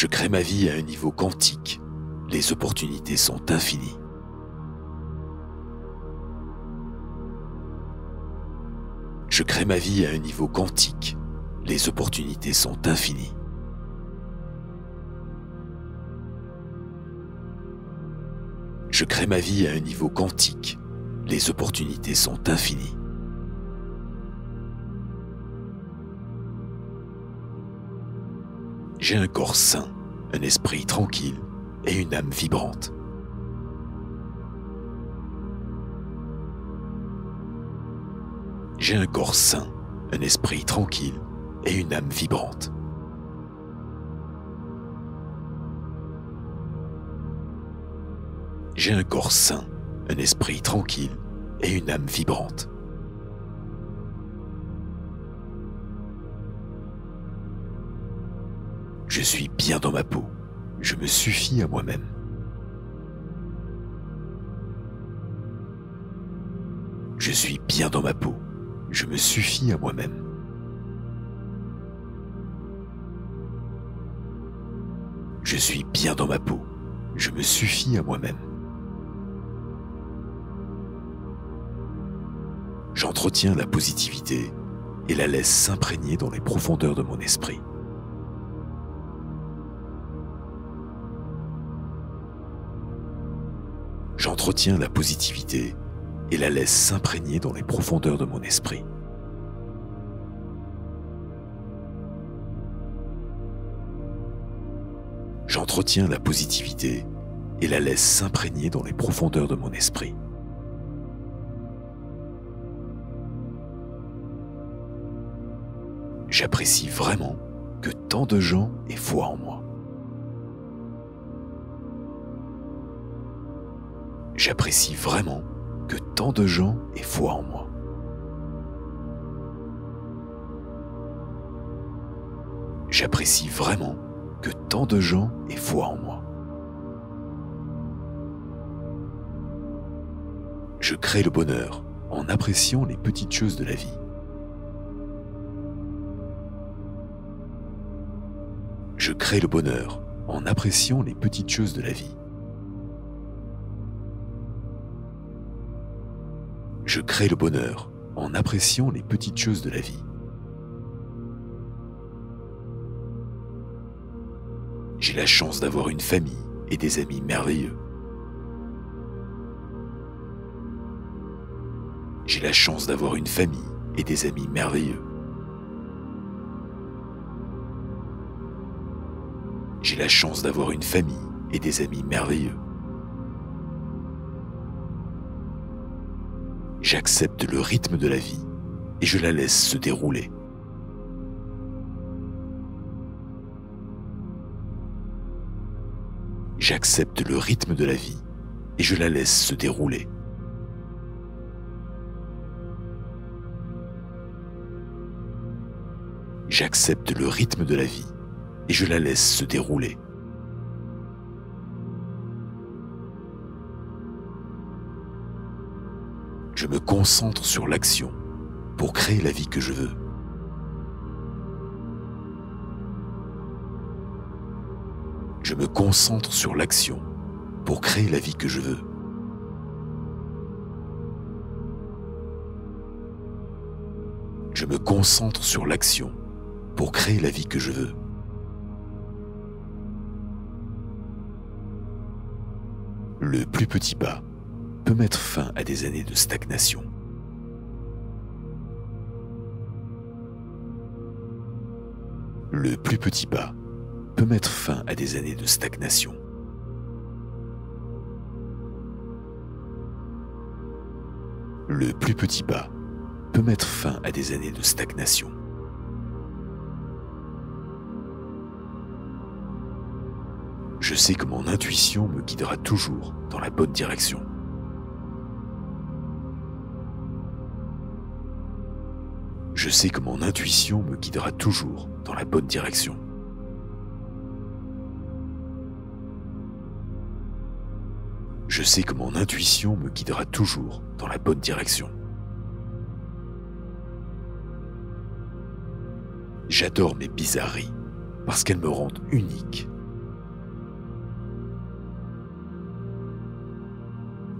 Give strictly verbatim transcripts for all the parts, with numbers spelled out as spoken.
Je crée ma vie à un niveau quantique. Les opportunités sont infinies. Je crée ma vie à un niveau quantique. Les opportunités sont infinies. Je crée ma vie à un niveau quantique. Les opportunités sont infinies. J'ai un corps sain, un esprit tranquille et une âme vibrante. J'ai un corps sain, un esprit tranquille et une âme vibrante. J'ai un corps sain, un esprit tranquille et une âme vibrante. Je suis bien dans ma peau. Je me suffis à moi-même. Je suis bien dans ma peau. Je me suffis à moi-même. Je suis bien dans ma peau. Je me suffis à moi-même. J'entretiens la positivité et la laisse s'imprégner dans les profondeurs de mon esprit. J'entretiens la positivité et la laisse s'imprégner dans les profondeurs de mon esprit. J'entretiens la positivité et la laisse s'imprégner dans les profondeurs de mon esprit. J'apprécie vraiment que tant de gens aient foi en moi. J'apprécie vraiment que tant de gens aient foi en moi. J'apprécie vraiment que tant de gens aient foi en moi. Je crée le bonheur en appréciant les petites choses de la vie. Je crée le bonheur en appréciant les petites choses de la vie. Je crée le bonheur en appréciant les petites choses de la vie. J'ai la chance d'avoir une famille et des amis merveilleux. J'ai la chance d'avoir une famille et des amis merveilleux. J'ai la chance d'avoir une famille et des amis merveilleux. J'accepte le rythme de la vie et je la laisse se dérouler. J'accepte le rythme de la vie et je la laisse se dérouler. J'accepte le rythme de la vie et je la laisse se dérouler. Je me concentre sur l'action pour créer la vie que je veux. Je me concentre sur l'action pour créer la vie que je veux. Je me concentre sur l'action pour créer la vie que je veux. Le plus petit pas peut mettre fin à des années de stagnation. Le plus petit pas peut mettre fin à des années de stagnation. Le plus petit pas peut mettre fin à des années de stagnation. Je sais que mon intuition me guidera toujours dans la bonne direction. Je sais que mon intuition me guidera toujours dans la bonne direction. Je sais que mon intuition me guidera toujours dans la bonne direction. J'adore mes bizarreries parce qu'elles me rendent unique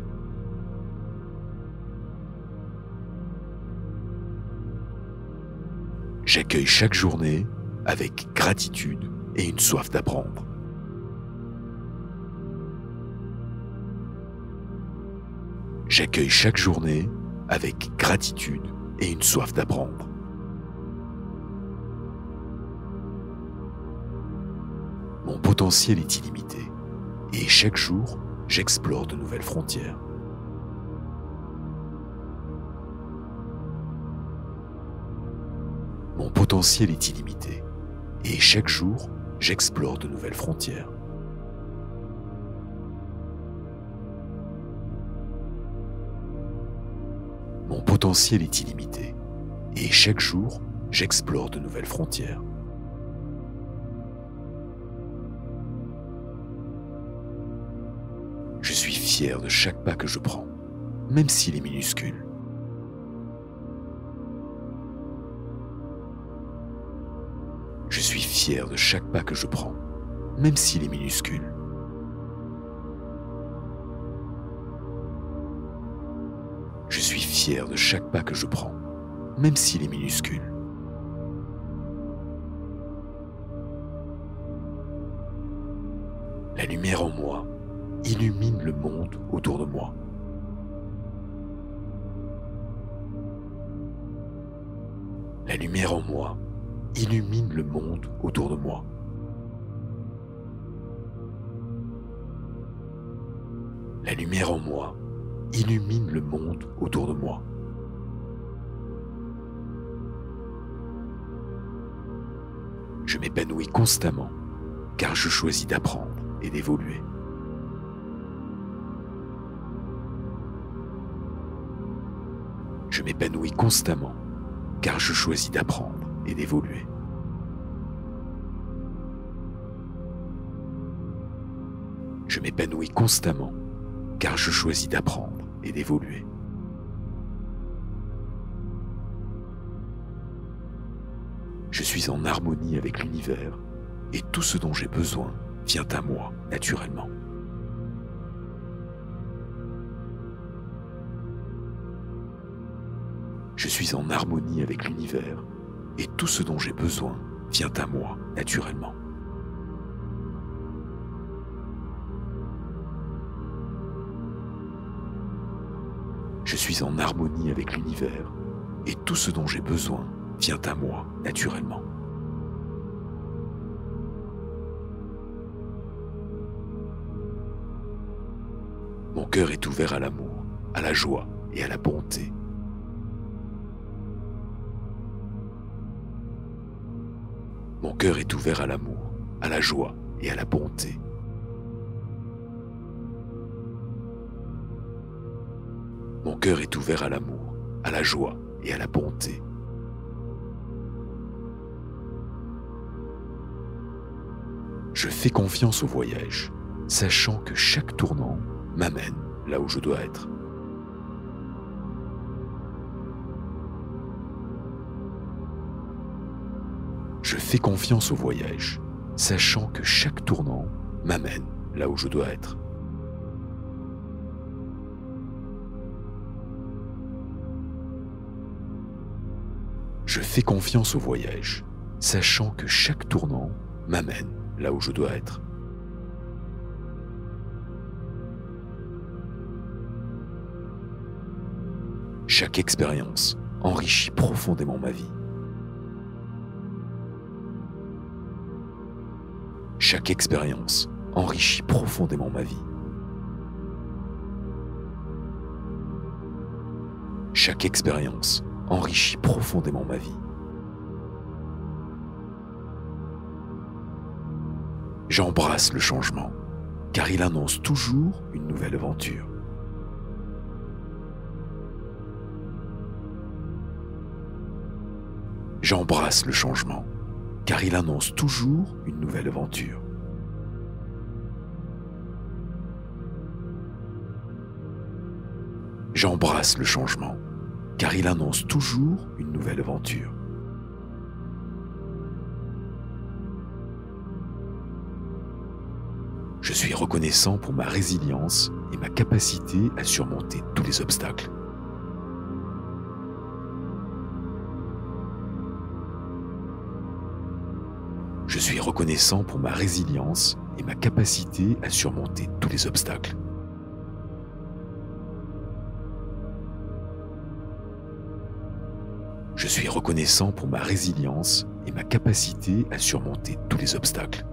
J'accueille chaque journée avec gratitude et une soif d'apprendre. J'accueille chaque journée avec gratitude et une soif d'apprendre. Mon potentiel est illimité et chaque jour, j'explore de nouvelles frontières. Mon potentiel est illimité et chaque jour, j'explore de nouvelles frontières. Mon potentiel est illimité et chaque jour, j'explore de nouvelles frontières. Je suis fier de chaque pas que je prends, même s'il est minuscule. Je suis fier de chaque pas que je prends, même s'il est minuscule. Je suis fier de chaque pas que je prends, même s'il est minuscule. La lumière en moi illumine le monde autour de moi. La lumière en moi illumine le monde autour de moi. La lumière en moi illumine le monde autour de moi. Je m'épanouis constamment car je choisis d'apprendre et d'évoluer. Je m'épanouis constamment car je choisis d'apprendre et d'évoluer. Je m'épanouis constamment car je choisis d'apprendre et d'évoluer. Je suis en harmonie avec l'univers et tout ce dont j'ai besoin vient à moi naturellement. Je suis en harmonie avec l'univers et tout ce dont j'ai besoin vient à moi naturellement. Je suis en harmonie avec l'univers et tout ce dont j'ai besoin vient à moi naturellement. Mon cœur est ouvert à l'amour, à la joie et à la bonté. Mon cœur est ouvert à l'amour, à la joie et à la bonté. Mon cœur est ouvert à l'amour, à la joie et à la bonté. Je fais confiance au voyage, sachant que chaque tournant m'amène là où je dois être. Je fais confiance au voyage, sachant que chaque tournant m'amène là où je dois être. Je fais confiance au voyage, sachant que chaque tournant m'amène là où je dois être. Chaque expérience enrichit profondément ma vie. Chaque expérience enrichit profondément ma vie. Chaque expérience enrichit profondément ma vie. J'embrasse le changement, car il annonce toujours une nouvelle aventure. J'embrasse le changement, car il annonce toujours une nouvelle aventure. J'embrasse le changement, car il annonce toujours une nouvelle aventure. Je suis reconnaissant pour ma résilience et ma capacité à surmonter tous les obstacles. Je suis reconnaissant pour ma résilience et ma capacité à surmonter tous les obstacles. Je suis reconnaissant pour ma résilience et ma capacité à surmonter tous les obstacles.